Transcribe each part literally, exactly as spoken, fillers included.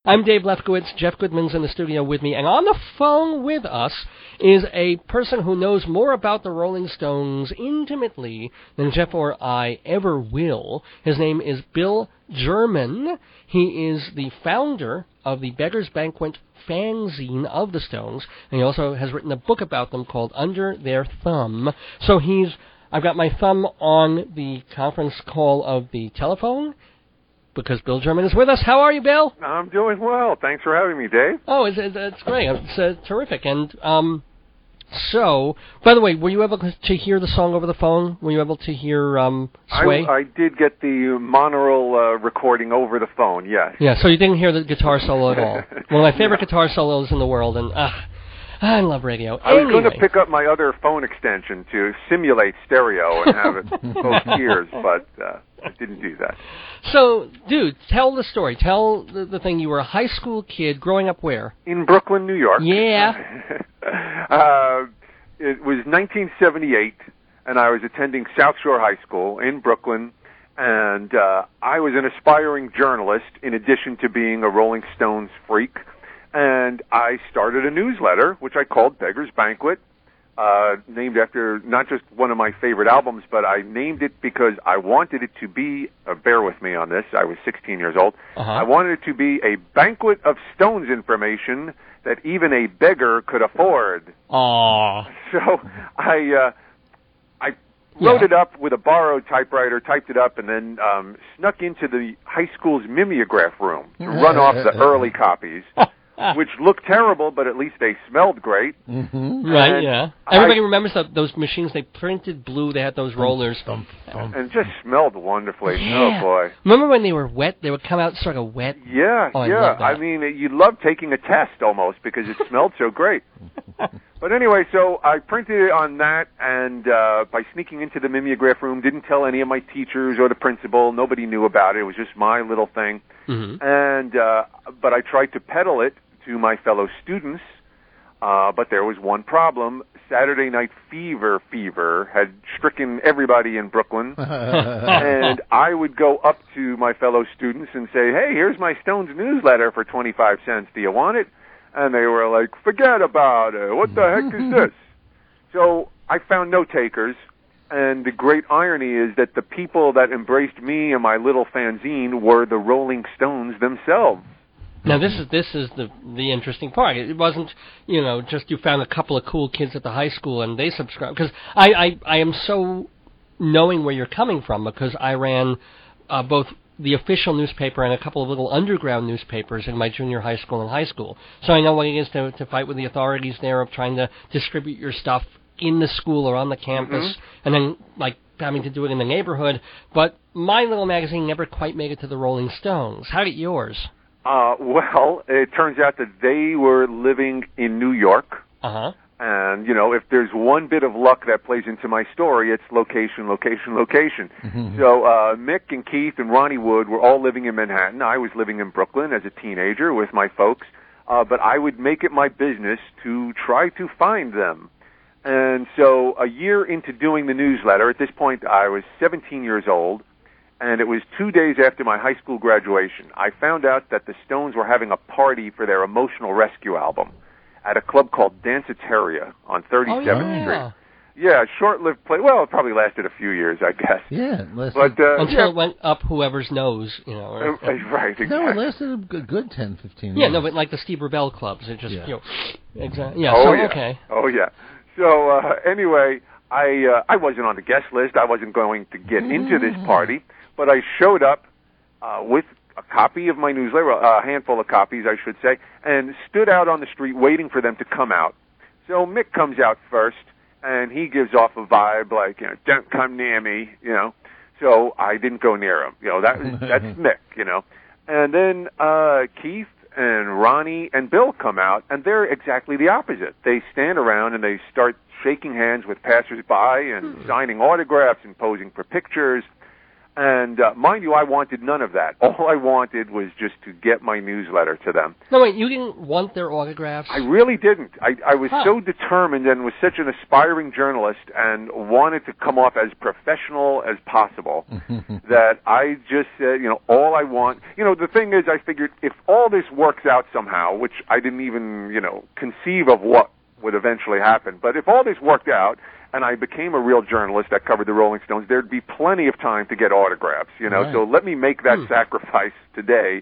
I'm Dave Lefkowitz. Jeff Goodman's in the studio with me. And on the phone with us is a person who knows more about the Rolling Stones intimately than Jeff or I ever will. His name is Bill German. He is the founder of the Beggars Banquet fanzine of the Stones, and he also has written a book about them called Under Their Thumb. So he's, I've got my thumb on the conference call of the telephone, because Bill German is with us. How are you, Bill? I'm doing well. Thanks for having me, Dave. Oh, it's, it's, it's great. It's uh, terrific. And um, so, by the way, were you able to hear the song over the phone? Were you able to hear um, Sway? I, I did get the monaural uh, recording over the phone, yes. Yeah, so you didn't hear the guitar solo at all. One of my favorite no. guitar solos in the world, and uh, I love radio. I anyway. was going to pick up my other phone extension to simulate stereo and have it both ears, but uh, I didn't do that. So, dude, tell the story. Tell the, the thing. You were a high school kid growing up where? In Brooklyn, New York. Yeah. uh, it was nineteen seventy-eight, and I was attending South Shore High School in Brooklyn, and uh, I was an aspiring journalist in addition to being a Rolling Stones freak, and I started a newsletter, which I called Beggars Banquet, Uh, named after not just one of my favorite albums, but I named it because I wanted it to be, uh, bear with me on this, I was sixteen years old, uh-huh. I wanted it to be a banquet of Stones information that even a beggar could afford. Aww. So I uh, I wrote yeah. it up with a borrowed typewriter, typed it up, and then um, snuck into the high school's mimeograph room to run off the early copies. Which looked terrible, but at least they smelled great. Mm-hmm. Right, yeah. Everybody I, remembers the, those machines. They printed blue. They had those rollers. Thump, thump. And just smelled wonderfully. Yeah. Oh, boy. Remember when they were wet? They would come out sort of wet? Yeah, oh, yeah. I, I mean, you love taking a test almost because it smelled so great. But anyway, so I printed it on that, and uh, by sneaking into the mimeograph room, didn't tell any of my teachers or the principal. Nobody knew about it. It was just my little thing. Mm-hmm. And uh, but I tried to peddle it to my fellow students, uh, but there was one problem. Saturday Night Fever fever had stricken everybody in Brooklyn, and I would go up to my fellow students and say, hey, here's my Stones newsletter for twenty-five cents. Do you want it? And they were like, forget about it. What the heck is this? So I found no takers, and the great irony is that the people that embraced me and my little fanzine were the Rolling Stones themselves. Now, this is this is the the interesting part. It wasn't, you know, just you found a couple of cool kids at the high school and they subscribed. Because I, I, I am so knowing where you're coming from, because I ran uh, both the official newspaper and a couple of little underground newspapers in my junior high school and high school. So I know what it is to, to fight with the authorities there of trying to distribute your stuff in the school or on the campus, mm-hmm. and then, like, having to do it in the neighborhood. But my little magazine never quite made it to the Rolling Stones. How did yours? Uh, well, it turns out that they were living in New York. Uh-huh. And, you know, if there's one bit of luck that plays into my story, it's location, location, location. Mm-hmm. So uh, Mick and Keith and Ronnie Wood were all living in Manhattan. I was living in Brooklyn as a teenager with my folks. Uh, but I would make it my business to try to find them. And so a year into doing the newsletter, at this point I was seventeen years old, and it was two days after my high school graduation. I found out that the Stones were having a party for their Emotional Rescue album at a club called Danceteria on thirty-seventh oh, yeah. Street. Yeah, short-lived play. Well, it probably lasted a few years, I guess. Yeah, but, uh, until yeah. it went up whoever's nose, you know. Or, uh, right, exactly. No, it lasted a good, good ten, fifteen years. Yeah, no, but like the Steve Rebell clubs, it just, yeah. you know, exactly. Yeah, oh, so, yeah. okay. Oh, yeah. So, uh, anyway, I uh, I wasn't on the guest list. I wasn't going to get into this party. But I showed up uh, with a copy of my newsletter, a handful of copies, I should say, and stood out on the street waiting for them to come out. So Mick comes out first, and he gives off a vibe like, you know, don't come near me, you know. So I didn't go near him. You know, that that's Mick, you know. And then uh, Keith and Ronnie and Bill come out, and they're exactly the opposite. They stand around and they start shaking hands with passersby and signing autographs and posing for pictures. And uh, mind you, I wanted none of that. All I wanted was just to get my newsletter to them. No, wait, you didn't want their autographs? I really didn't. I, I was huh. so determined and was such an aspiring journalist and wanted to come off as professional as possible that I just said, you know, all I want, you know, the thing is I figured if all this works out somehow, which I didn't even, you know, conceive of what would eventually happen, but if all this worked out, and I became a real journalist that covered the Rolling Stones, there'd be plenty of time to get autographs, you know. Right. So let me make that hmm. sacrifice today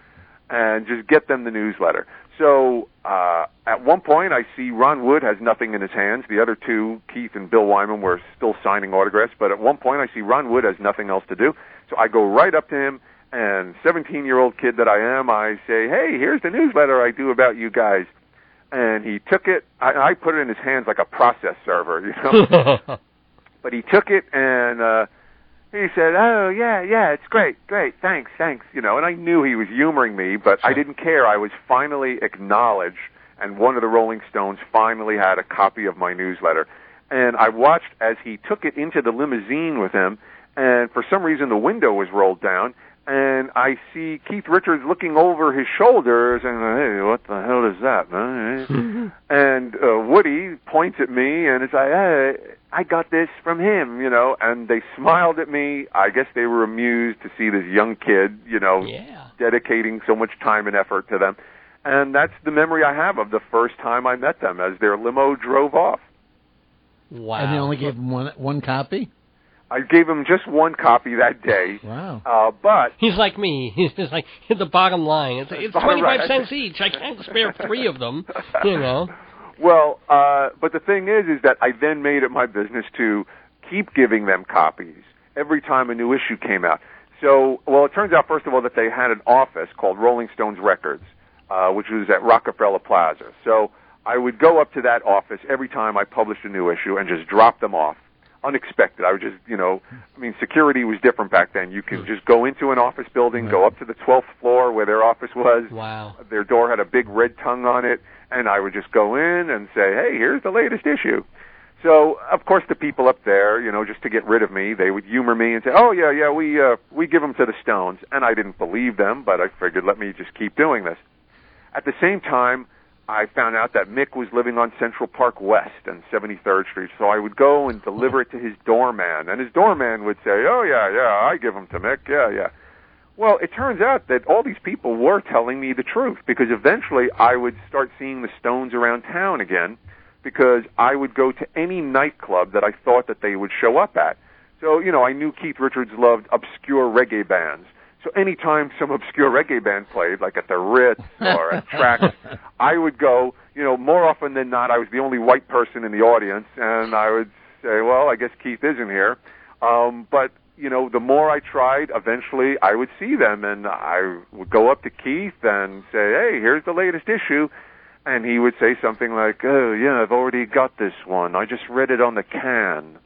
and just get them the newsletter. So uh, at one point, I see Ron Wood has nothing in his hands. The other two, Keith and Bill Wyman, were still signing autographs. But at one point, I see Ron Wood has nothing else to do. So I go right up to him, and seventeen-year-old kid that I am, I say, hey, here's the newsletter I do about you guys. And he took it. I, I put it in his hands like a process server, you know. But he took it and uh, he said, "Oh yeah, yeah, it's great, great, thanks, thanks." You know, and I knew he was humoring me, but sure. I didn't care. I was finally acknowledged, and one of the Rolling Stones finally had a copy of my newsletter. And I watched as he took it into the limousine with him, and for some reason the window was rolled down. And I see Keith Richards looking over his shoulders, and hey, what the hell is that, man? And uh, Woody points at me, and it's like, hey, I got this from him, you know. And they smiled at me. I guess they were amused to see this young kid, you know, yeah. dedicating so much time and effort to them. And that's the memory I have of the first time I met them, as their limo drove off. Wow. And they only gave him one one copy? I gave him just one copy that day. Wow. Uh, but he's like me. He's just like the bottom line. It's, it's twenty-five right. cents each. I can't spare three of them, you know. Well, uh, but the thing is, is that I then made it my business to keep giving them copies every time a new issue came out. So, well, it turns out, first of all, that they had an office called Rolling Stones Records, uh, which was at Rockefeller Plaza. So I would go up to that office every time I published a new issue and just drop them off. Unexpected. I would just, you know, I mean, security was different back then. You could just go into an office building, go up to the twelfth floor where their office was. Wow. Their door had a big red tongue on it, and I would just go in and say, hey, here's the latest issue. So, of course, the people up there, you know, just to get rid of me, they would humor me and say, oh, yeah, yeah, we uh, we give them to the Stones. And I didn't believe them, but I figured, let me just keep doing this. At the same time, I found out that Mick was living on Central Park West and seventy-third Street, so I would go and deliver it to his doorman, and his doorman would say, oh, yeah, yeah, I give them to Mick, yeah, yeah. Well, it turns out that all these people were telling me the truth, because eventually I would start seeing the Stones around town again, because I would go to any nightclub that I thought that they would show up at. So, you know, I knew Keith Richards loved obscure reggae bands. So anytime some obscure reggae band played, like at the Ritz or at Trax, I would go, you know, more often than not, I was the only white person in the audience, and I would say, well, I guess Keith isn't here. Um, but, you know, the more I tried, eventually I would see them, and I would go up to Keith and say, hey, here's the latest issue. And he would say something like, oh, yeah, I've already got this one. I just read it on the can.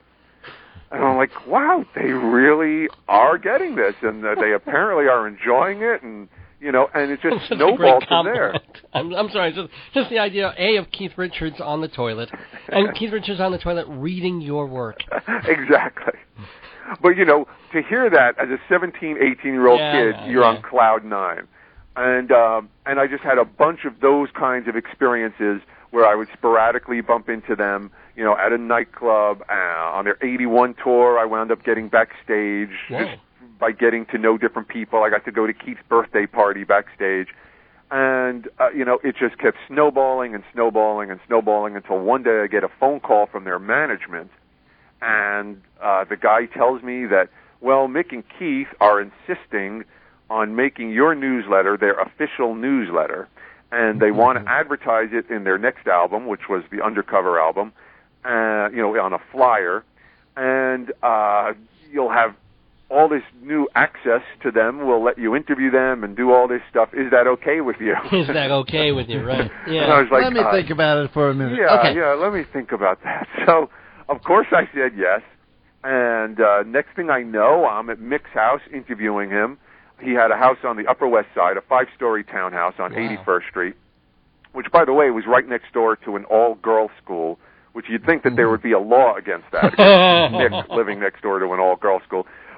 And I'm like, wow, they really are getting this, and uh, they apparently are enjoying it, and, you know, and it just snowballed from there. I'm, I'm sorry, just, just the idea, A, of Keith Richards on the toilet, and Keith Richards on the toilet reading your work. Exactly. But, you know, to hear that as a seventeen, eighteen-year-old yeah, kid, no, you're yeah. on cloud nine. And, um, and I just had a bunch of those kinds of experiences where I would sporadically bump into them, you know, at a nightclub. Uh, on their eighty-one tour, I wound up getting backstage Whoa. just by getting to know different people. I got to go to Keith's birthday party backstage. And, uh, you know, it just kept snowballing and snowballing and snowballing until one day I get a phone call from their management. And uh, the guy tells me that, well, Mick and Keith are insisting on making your newsletter their official newsletter. And they want to advertise it in their next album, which was the Undercover album, uh, you know, on a flyer. And uh, you'll have all this new access to them. We'll let you interview them and do all this stuff. Is that okay with you? Is that okay with you, right? Yeah. And I was like, let me uh, think about it for a minute. Yeah, okay. yeah, let me think about that. So, of course, I said yes. And uh, next thing I know, I'm at Mick's house interviewing him. He had a house on the Upper West Side, a five-story townhouse on Wow. eighty-first Street, which, by the way, was right next door to an all-girls school, which you'd think that there would be a law against that, against Nick living next door to an all-girls school.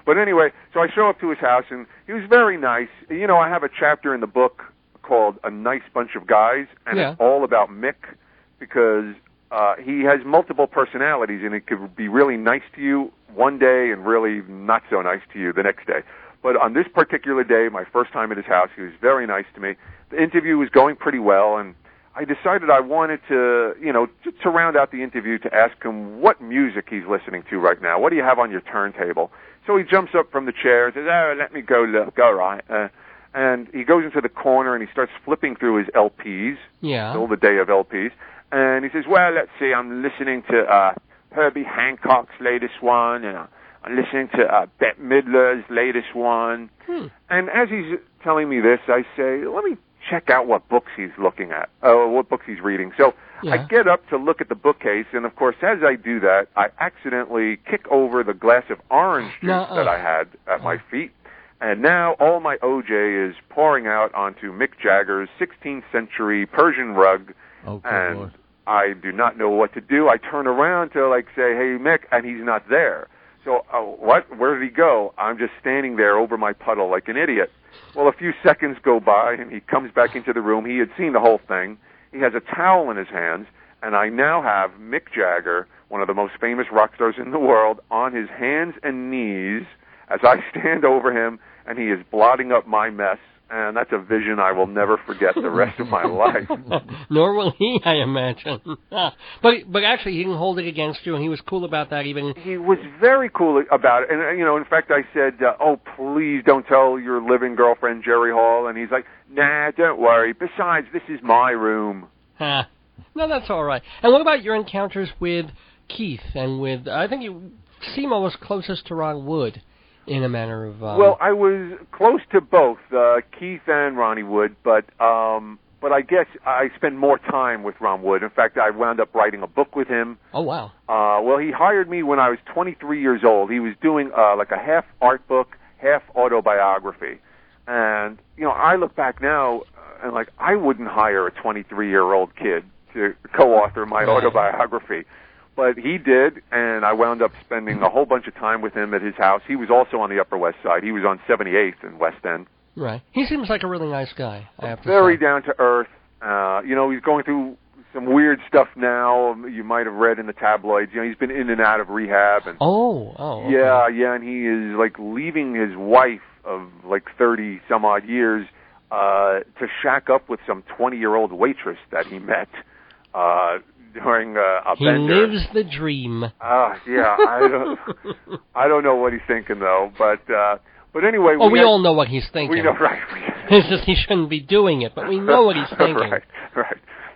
But anyway, so I show up to his house, and he was very nice. You know, I have a chapter in the book called A Nice Bunch of Guys, and yeah. it's all about Mick, because uh, he has multiple personalities, and it could be really nice to you one day and really not so nice to you the next day. But on this particular day, my first time at his house, he was very nice to me. The interview was going pretty well, and I decided I wanted to, you know, to, to round out the interview to ask him what music he's listening to right now. What do you have on your turntable? So he jumps up from the chair and says, oh, let me go look, all right. Uh, and he goes into the corner and he starts flipping through his L Ps, yeah. still the day of L Ps. And he says, well, let's see, I'm listening to uh, Herbie Hancock's latest one, and uh, I'm listening to uh, Bette Midler's latest one. Hmm. And as he's telling me this, I say, let me check out what books he's looking at, uh, what books he's reading. So yeah. I get up to look at the bookcase, and of course, as I do that, I accidentally kick over the glass of orange juice no, uh, that I had at uh, my feet. And now all my O J is pouring out onto Mick Jagger's sixteenth century Persian rug. Oh, good and Lord. I do not know what to do. I turn around to, like, say, hey, Mick, and he's not there. So, uh, what? Where did he go? I'm just standing there over my puddle like an idiot. Well, a few seconds go by, and he comes back into the room. He had seen the whole thing. He has a towel in his hands, and I now have Mick Jagger, one of the most famous rock stars in the world, on his hands and knees as I stand over him, and he is blotting up my mess. And that's a vision I will never forget the rest of my life. Nor will he, I imagine. but but actually, he didn't hold it against you, and he was cool about that even. He was very cool about it. And, you know, in fact, I said, uh, oh, please don't tell your living girlfriend, Jerry Hall. And he's like, nah, don't worry. Besides, this is my room. Huh. No, that's all right. And what about your encounters with Keith and with, I think you seem almost closest to Ron Wood. In a manner of um... well, I was close to both uh, Keith and Ronnie Wood, but um, but I guess I spent more time with Ron Wood. In fact, I wound up writing a book with him. Oh wow! Uh, well, he hired me when I was twenty-three years old. He was doing uh, like a half art book, half autobiography, and you know, I look back now uh, and like I wouldn't hire a twenty-three-year-old kid to co-author my right. autobiography. But he did, and I wound up spending a whole bunch of time with him at his house. He was also on the Upper West Side. He was on seventy-eighth in West End. Right. He seems like a really nice guy, I have to Very say. down to earth. Uh, you know, he's going through some weird stuff now. You might have read in the tabloids. You know, he's been in and out of rehab. And oh, oh. Okay. Yeah, yeah, and he is, like, leaving his wife of, like, thirty-some-odd years uh, to shack up with some twenty-year-old waitress that he met. Uh during uh, a he bender. He lives the dream. Ah, uh, yeah. I don't, I don't know what he's thinking though, but uh, but anyway. Oh, we, we had, all know what he's thinking. We know, right? It's just he shouldn't be doing it, but we know what he's thinking. Right, right.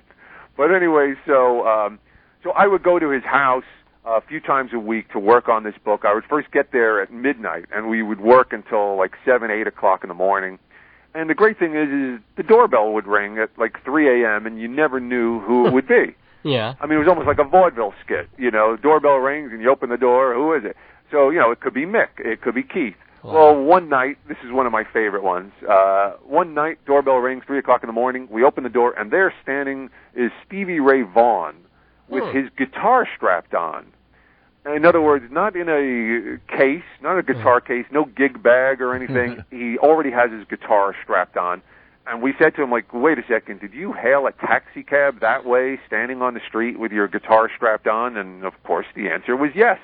But anyway, so um, so I would go to his house a few times a week to work on this book. I would first get there at midnight, and we would work until like seven, eight o'clock in the morning. And the great thing is, is the doorbell would ring at like three a.m. and you never knew who it would be. Yeah. I mean, it was almost like a vaudeville skit. You know, doorbell rings and you open the door. Who is it? So, you know, it could be Mick. It could be Keith. Wow. Well, one night, this is one of my favorite ones. Uh, one night, doorbell rings, three o'clock in the morning. We open the door, and there standing is Stevie Ray Vaughan with hmm. his guitar strapped on. In other words, not in a case, not a guitar hmm. case, no gig bag or anything. He already has his guitar strapped on. And we said to him, like, wait a second, did you hail a taxi cab that way, standing on the street with your guitar strapped on? And, of course, the answer was yes.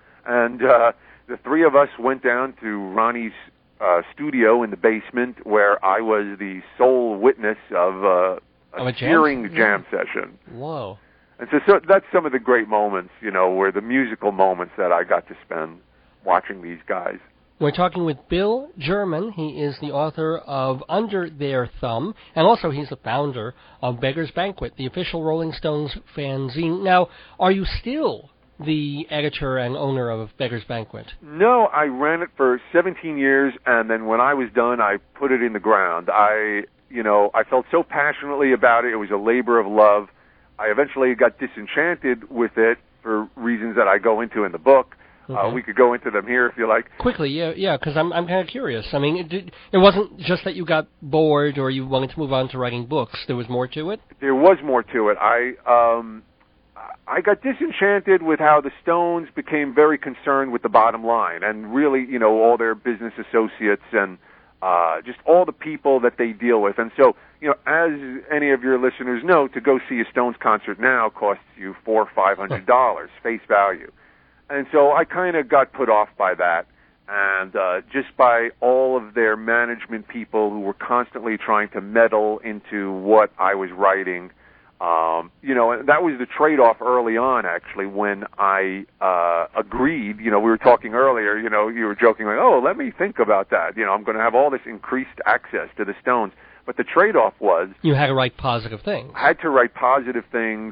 And uh, the three of us went down to Ronnie's uh, studio in the basement, where I was the sole witness of uh, a, a cheering jam, jam yeah. session. Whoa. And so, so that's some of the great moments, you know, where the musical moments that I got to spend watching these guys. We're talking with Bill German. He is the author of Under Their Thumb, and also he's the founder of Beggar's Banquet, the official Rolling Stones fanzine. Now, are you still the editor and owner of Beggar's Banquet? No, I ran it for seventeen years, and then when I was done, I put it in the ground. I, you know, I felt so passionately about it. It was a labor of love. I eventually got disenchanted with it for reasons that I go into in the book. Okay. Uh, we could go into them here if you like. Quickly, yeah, yeah, because I'm I'm kind of curious. I mean, it, did, it wasn't just that you got bored or you wanted to move on to writing books. There was more to it. There was more to it. I um, I got disenchanted with how the Stones became very concerned with the bottom line and really, you know, all their business associates and uh, just all the people that they deal with. And so, you know, as any of your listeners know, to go see a Stones concert now costs you four or five hundred dollars face value. And so I kind of got put off by that. And uh, just by all of their management people who were constantly trying to meddle into what I was writing. Um, you know, and that was the trade-off early on, actually, when I uh, agreed. You know, we were talking earlier, you know, you were joking like, oh, let me think about that. You know, I'm going to have all this increased access to the Stones. But the trade-off was... You had to write positive things. I had to write positive things,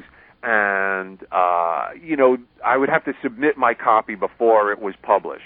and, uh, you know, I would have to submit my copy before it was published.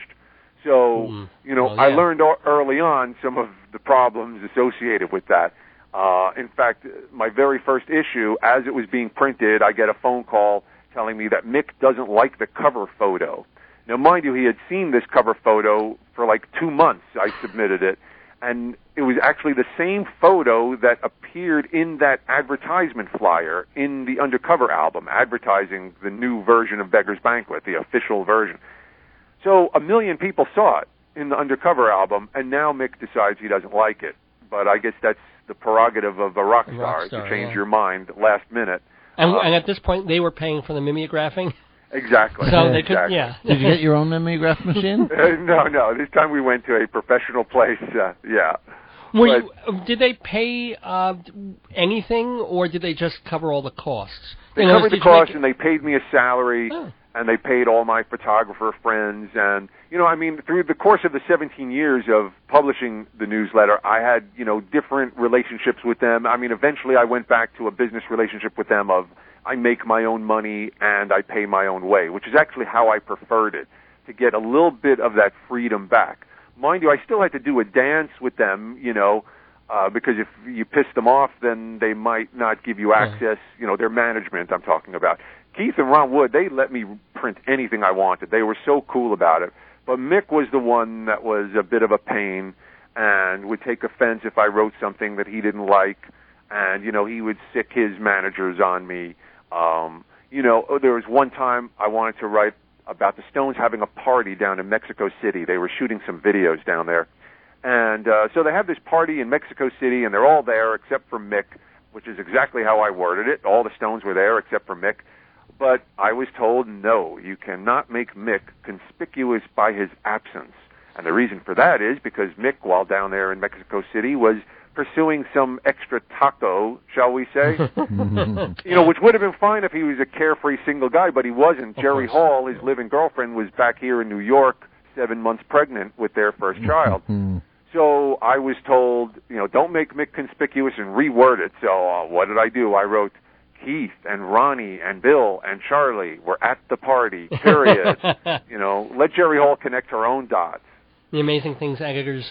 So, mm. you know, well, yeah. I learned early on some of the problems associated with that. Uh, in fact, my very first issue, as it was being printed, I get a phone call telling me that Mick doesn't like the cover photo. Now, mind you, he had seen this cover photo for like two months. I submitted it, and it was actually the same photo that appeared in that advertisement flyer in the Undercover album, advertising the new version of Beggar's Banquet, the official version. So a million people saw it in the Undercover album, and now Mick decides he doesn't like it. But I guess that's the prerogative of a rock star, a rock star to change yeah. your mind last minute. And, uh, and at this point, they were paying for the mimeographing? Exactly. So they exactly. could, yeah. Did you get your own mimeograph machine? uh, no, no. This time we went to a professional place, uh, yeah. Were you, did they pay uh, anything, or did they just cover all the costs? They you covered know, the costs, and they paid me a salary. Oh. And they paid all my photographer friends. And, you know, I mean, through the course of the seventeen years of publishing the newsletter, I had, you know, different relationships with them. I mean, eventually I went back to a business relationship with them of I make my own money and I pay my own way, which is actually how I preferred it, to get a little bit of that freedom back. Mind you, I still had to do a dance with them, you know, uh, because if you piss them off, then they might not give you access, you know, their management I'm talking about. Keith and Ron Wood, they let me print anything I wanted. They were so cool about it. But Mick was the one that was a bit of a pain and would take offense if I wrote something that he didn't like. And, you know, he would sick his managers on me. Um, you know, there was one time I wanted to write about the Stones having a party down in Mexico City. They were shooting some videos down there. And uh, so they have this party in Mexico City, and they're all there except for Mick, which is exactly how I worded it. All the Stones were there except for Mick. But I was told, no, you cannot make Mick conspicuous by his absence. And the reason for that is because Mick, while down there in Mexico City, was pursuing some extra taco, shall we say? You know, which would have been fine if he was a carefree single guy, but he wasn't. Jerry Hall, his living girlfriend, was back here in New York, seven months pregnant with their first child. So I was told, you know, don't make Mick conspicuous and reword it. So uh, what did I do? I wrote, Keith and Ronnie and Bill and Charlie were at the party, period. You know, let Jerry Hall connect her own dots. The amazing things editors,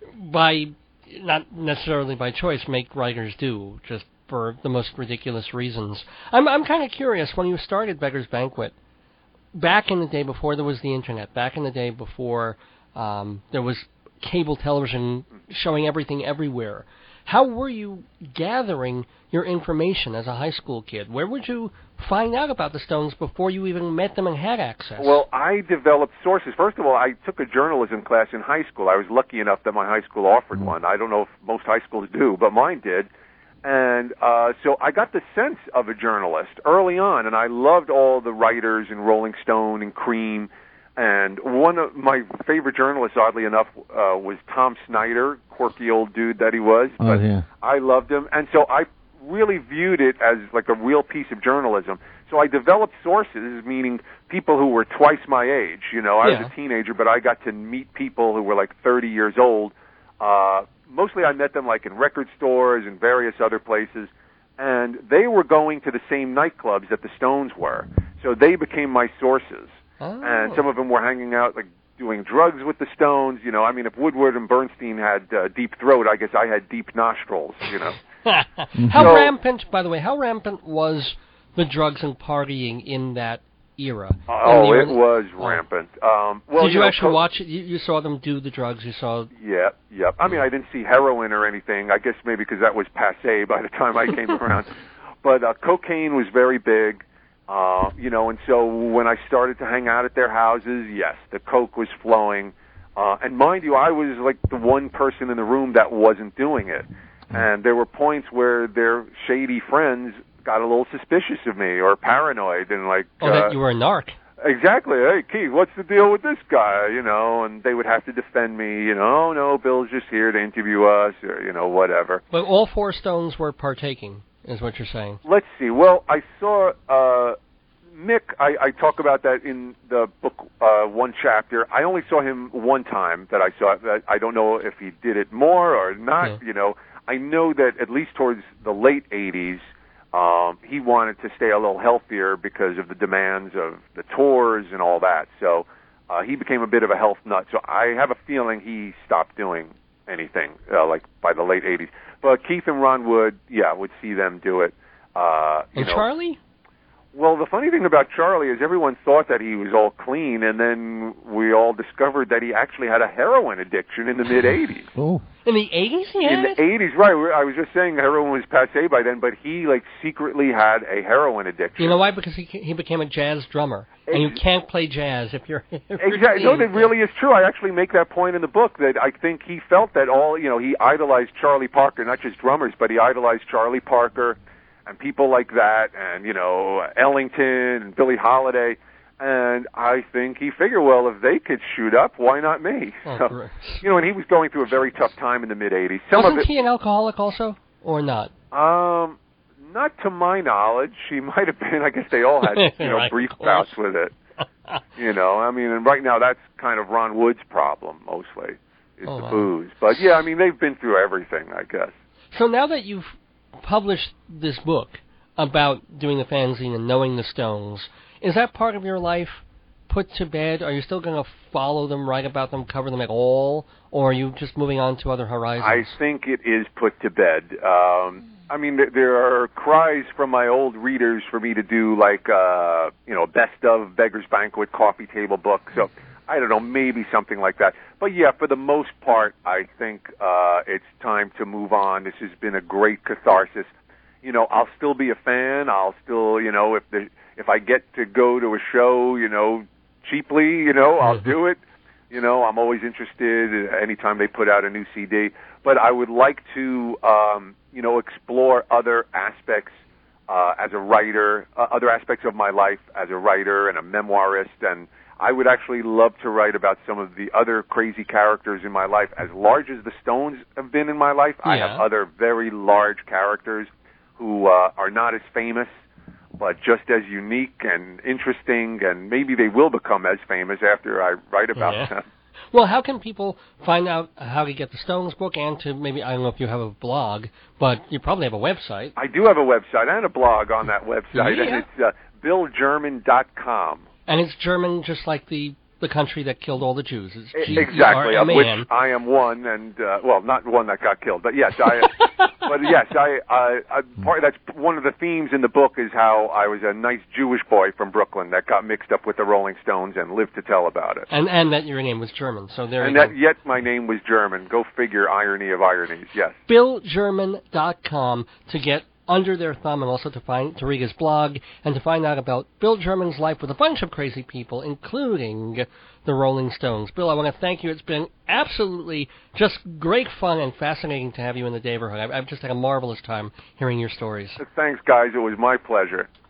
by not necessarily by choice, make writers do, just for the most ridiculous reasons. I'm I'm kind of curious, when you started Beggar's Banquet, back in the day before there was the Internet, back in the day before um, there was cable television showing everything everywhere, how were you gathering your information as a high school kid? Where would you find out about the Stones before you even met them and had access? Well, I developed sources. First of all, I took a journalism class in high school. I was lucky enough that my high school offered mm-hmm. one. I don't know if most high schools do, but mine did. And uh, so I got the sense of a journalist early on, and I loved all the writers in Rolling Stone and Cream. And one of my favorite journalists, oddly enough, uh, was Tom Snyder, quirky old dude that he was. Oh, but yeah. I loved him. And so I really viewed it as like a real piece of journalism. So I developed sources, meaning people who were twice my age. You know, I yeah. was a teenager, but I got to meet people who were like thirty years old. Uh, mostly I met them like in record stores and various other places. And they were going to the same nightclubs that the Stones were. So they became my sources. Oh. And some of them were hanging out, like, doing drugs with the Stones. You know, I mean, if Woodward and Bernstein had uh, deep throat, I guess I had deep nostrils, you know. How so, rampant, by the way, how rampant was the drugs and partying in that era? Oh, the it was oh. rampant. Um, well, Did you, you know, actually co- watch it? You, you saw them do the drugs? You saw... Yeah, yeah. I mean, I didn't see heroin or anything. I guess maybe because that was passé by the time I came around. But uh, cocaine was very big. Uh, you know, and so when I started to hang out at their houses, yes, the coke was flowing. Uh, and mind you, I was like the one person in the room that wasn't doing it. And there were points where their shady friends got a little suspicious of me or paranoid and like... Oh, uh, that you were a narc. Exactly. Hey, Keith, what's the deal with this guy? You know, and they would have to defend me. You know, oh, no, Bill's just here to interview us or, you know, whatever. But all four Stones were partaking, is what you're saying. Let's see. Well, I saw... Uh, Mick, I, I talk about that in the book, uh, one chapter. I only saw him one time that I saw it. I don't know if he did it more or not, yeah. you know. I know that at least towards the late eighties, um, he wanted to stay a little healthier because of the demands of the tours and all that. So uh, he became a bit of a health nut. So I have a feeling he stopped doing anything, uh, like by the late eighties. But Keith and Ron Wood, yeah, would see them do it. Uh, you and know. Charlie? Well, the funny thing about Charlie is everyone thought that he was all clean, and then we all discovered that he actually had a heroin addiction in the mid-eighties. Oh. In the eighties he had In the eighties, right. I was just saying heroin was passé by then, but he, like, secretly had a heroin addiction. You know why? Because he he became a jazz drummer, and you can't play jazz if you're... If you're exactly. No, that really is true. I actually make that point in the book, that I think he felt that all, you know, he idolized Charlie Parker, not just drummers, but he idolized Charlie Parker and people like that, and, you know, Ellington and Billie Holiday, and I think he figured, well, if they could shoot up, why not me? Oh, so, you know, and he was going through a very tough time in the mid-eighties. Some Wasn't of it, he an alcoholic also, or not? Um, not to my knowledge. He might have been. I guess they all had, you know, right, brief bouts with it. You know, I mean, and right now that's kind of Ron Wood's problem, mostly, is oh, the wow. booze. But, yeah, I mean, they've been through everything, I guess. So now that you've published this book about doing the fanzine and knowing the Stones, is that part of your life put to bed? Are you still going to follow them, write about them, cover them at all, or are you just moving on to other horizons? I think it is put to bed. Um, I mean, th- there are cries from my old readers for me to do, like, uh, you know, best of Beggar's Banquet coffee table book. So, I don't know, maybe something like that. But, yeah, for the most part, I think uh, it's time to move on. This has been a great catharsis. You know, I'll still be a fan. I'll still, you know, if the, if I get to go to a show, you know, cheaply, you know, I'll do it. You know, I'm always interested anytime they put out a new C D. But I would like to, um, you know, explore other aspects uh, as a writer, uh, other aspects of my life as a writer and a memoirist. And I would actually love to write about some of the other crazy characters in my life. As large as the Stones have been in my life, yeah. I have other very large characters who uh, are not as famous, but just as unique and interesting, and maybe they will become as famous after I write about yeah. them. Well, how can people find out how to get the Stones book and to maybe, I don't know if you have a blog, but you probably have a website. I do have a website and a blog on that website, yeah. and it's uh, bill german dot com. And it's German just like the... the country that killed all the Jews. It's G- exactly, of which man. I am one, and uh, well, not one that got killed, but yes, I. but yes, I. I, I part, that's one of the themes in the book is how I was a nice Jewish boy from Brooklyn that got mixed up with the Rolling Stones and lived to tell about it. And and that your name was German, so there and you that go. yet my name was German. Go figure, irony of ironies. Yes. bill german dot com to get under their thumb, and also to find to read his blog and to find out about Bill German's life with a bunch of crazy people, including the Rolling Stones. Bill, I want to thank you. It's been absolutely just great fun and fascinating to have you in the neighborhood. I've, I've just had a marvelous time hearing your stories. Thanks, guys. It was my pleasure.